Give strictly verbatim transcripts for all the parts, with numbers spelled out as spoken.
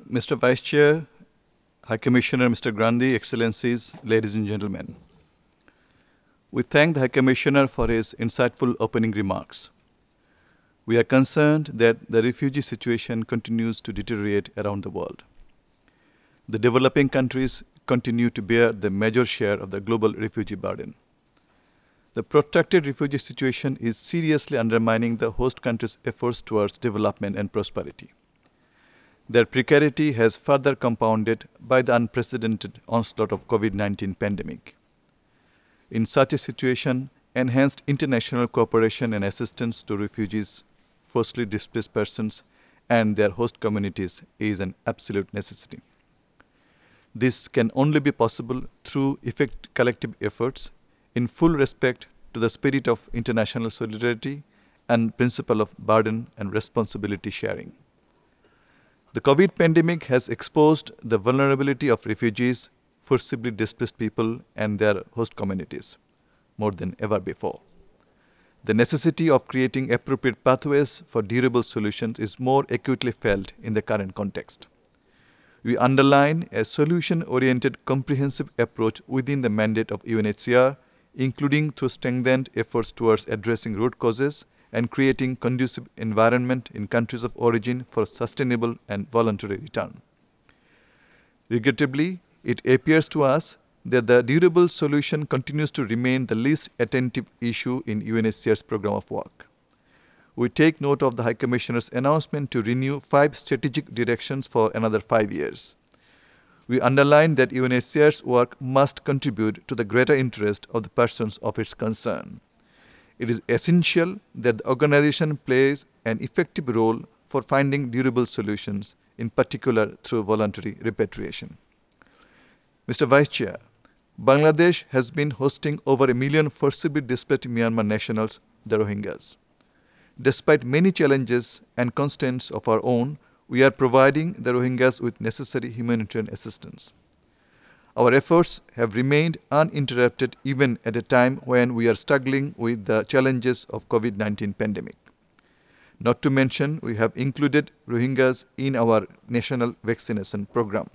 Mister Vice Chair, High Commissioner Mister Grandi, Excellencies, ladies and gentlemen. We thank the High Commissioner for his insightful opening remarks. We are concerned that the refugee situation continues to deteriorate around the world. The developing countries continue to bear the major share of the global refugee burden. The protracted refugee situation is seriously undermining the host countries' efforts towards development and prosperity. Their precarity has further compounded by the unprecedented onslaught of COVID nineteen pandemic. In such a situation, enhanced international cooperation and assistance to refugees, forcibly displaced persons, and their host communities is an absolute necessity. This can only be possible through effective collective efforts in full respect to the spirit of international solidarity and principle of burden and responsibility sharing. The COVID pandemic has exposed the vulnerability of refugees, forcibly displaced people, and their host communities more than ever before. The necessity of creating appropriate pathways for durable solutions is more acutely felt in the current context. We underline a solution-oriented comprehensive approach within the mandate of U N H C R, including through strengthened efforts towards addressing root causes and creating conducive environment in countries of origin for sustainable and voluntary return. Regrettably, it appears to us that the durable solution continues to remain the least attentive issue in U N H C R's program of work. We take note of the High Commissioner's announcement to renew five strategic directions for another five years. We underline that U N H C R's work must contribute to the greater interest of the persons of its concern. It is essential that the organization plays an effective role for finding durable solutions, in particular through voluntary repatriation. Mister Vice Chair, Bangladesh has been hosting over a million forcibly displaced Myanmar nationals, the Rohingyas. Despite many challenges and constraints of our own, we are providing the Rohingyas with necessary humanitarian assistance. Our efforts have remained uninterrupted even at a time when we are struggling with the challenges of COVID nineteen pandemic. Not to mention, we have included Rohingyas in our national vaccination program.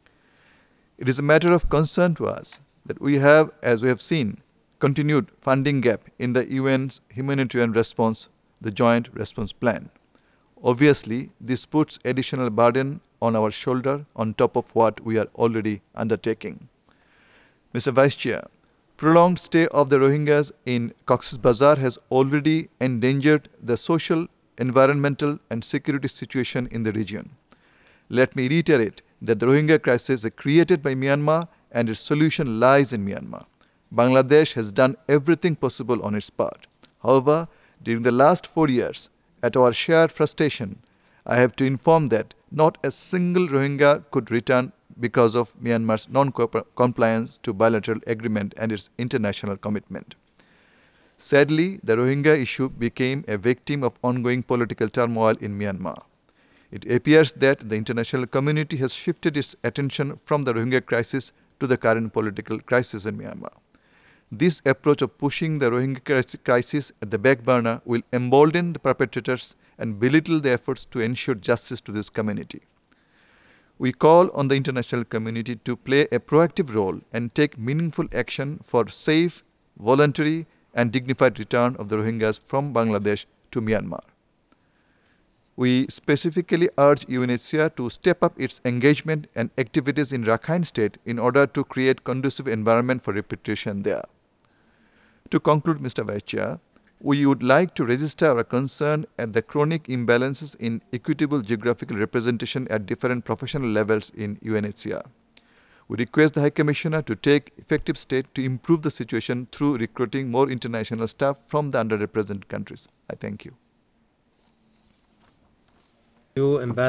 It is a matter of concern to us that we have, as we have seen, continued funding gap in the U N's humanitarian response, the Joint Response Plan. Obviously, this puts additional burden on our shoulder on top of what we are already undertaking. Mister Vice Chair, prolonged stay of the Rohingyas in Cox's Bazar has already endangered the social, environmental, and security situation in the region. Let me reiterate that the Rohingya crisis is created by Myanmar and its solution lies in Myanmar. Bangladesh has done everything possible on its part. However, during the last four years, at our shared frustration, I have to inform that not a single Rohingya could return because of Myanmar's non-compliance to bilateral agreement and its international commitment. Sadly, the Rohingya issue became a victim of ongoing political turmoil in Myanmar. It appears that the international community has shifted its attention from the Rohingya crisis to the current political crisis in Myanmar. This approach of pushing the Rohingya crisis at the back burner will embolden the perpetrators and belittle the efforts to ensure justice to this community. We call on the international community to play a proactive role and take meaningful action for safe, voluntary, and dignified return of the Rohingyas from Bangladesh to Myanmar. We specifically urge U N H C R to step up its engagement and activities in Rakhine State in order to create conducive environment for repatriation there. To conclude, Mister Vice Chair, we would like to register our concern at the chronic imbalances in equitable geographical representation at different professional levels in U N H C R. We request the High Commissioner to take effective steps to improve the situation through recruiting more international staff from the underrepresented countries. I thank you. You, Ambassador.